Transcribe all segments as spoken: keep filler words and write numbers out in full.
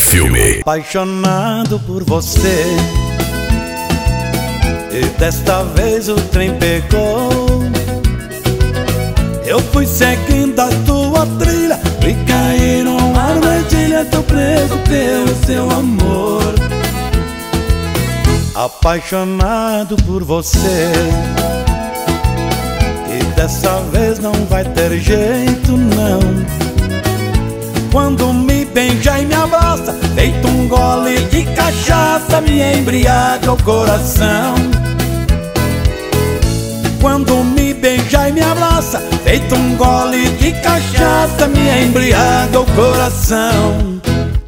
Filme. Apaixonado por você, e desta vez o trem pegou. Eu fui seguindo a tua trilha e caí numa armadilha. Tô preso pelo seu amor. Apaixonado por você, e dessa vez não vai ter jeito não. Quando me beija e me abraça, feito um gole de cachaça, me embriaga o coração. Quando me beija e me abraça, feito um gole de cachaça, me embriaga o coração.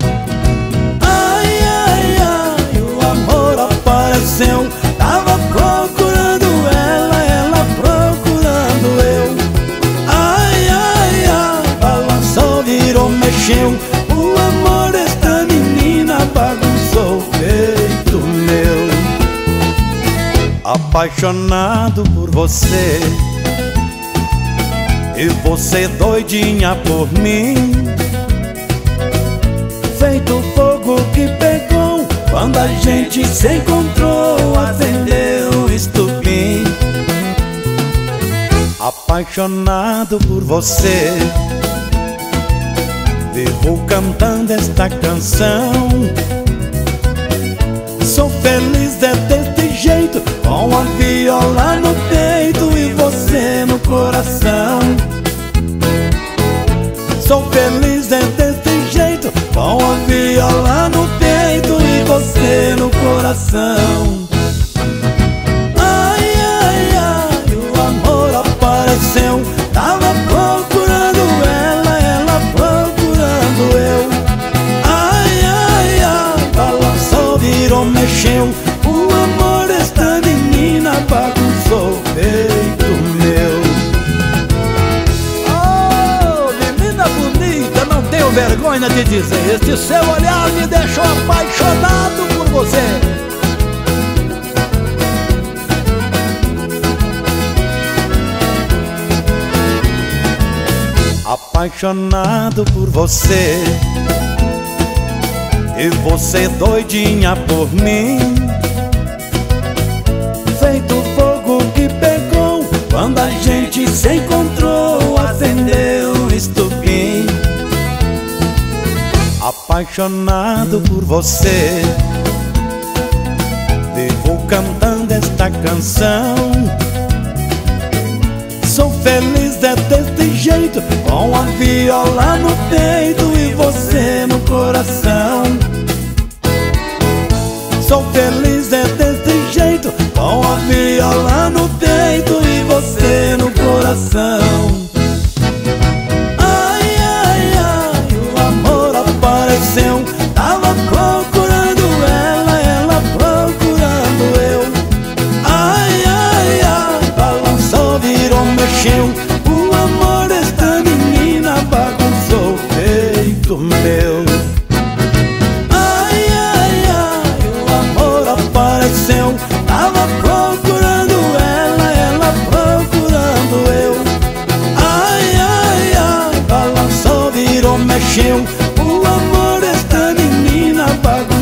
Ai, ai, ai, o amor apareceu. Tava procurando ela, ela procurando eu. Ai, ai, ai, balançou, virou, mexeu. O amor desta menina bagunçou o peito meu. Apaixonado por você, e você doidinha por mim. Feito fogo que pegou quando a gente se encontrou, acendeu o estupim. Apaixonado por você, vivo cantando esta canção. Sou feliz é deste jeito, com a viola no peito e você no coração. Sou feliz é deste jeito, com a viola no peito e você no coração. Ai, ai, ai, o amor apareceu. Tava procurando ela, ela procurando eu. Ai, ai, ai, balançou, virou, mexeu. O amor desta menina bagunçou o peito meu. Oh, menina bonita, não tenho vergonha de dizer, este seu olhar me deixou apaixonado por você. Apaixonado por você, e você doidinha por mim. Feito fogo que pegou quando a gente se encontrou, acendeu o estupim. Apaixonado por você, vivo cantando esta canção. Sou feliz é deste jeito, com a viola no peito e você no coração. Sou feliz é deste jeito, com a viola no peito e você no coração. Ai, ai, ai, o amor apareceu. Tava procurando ela, ela procurando eu. Ai, ai, ai, balançou, virou, mexeu. O amor desta menina bagunçou o peito meu. Ai, ai, ai, o amor apareceu. Tava procurando ela, ela procurando eu. Ai, ai, ai, balançou, virou, mexeu. O amor desta menina bagunçou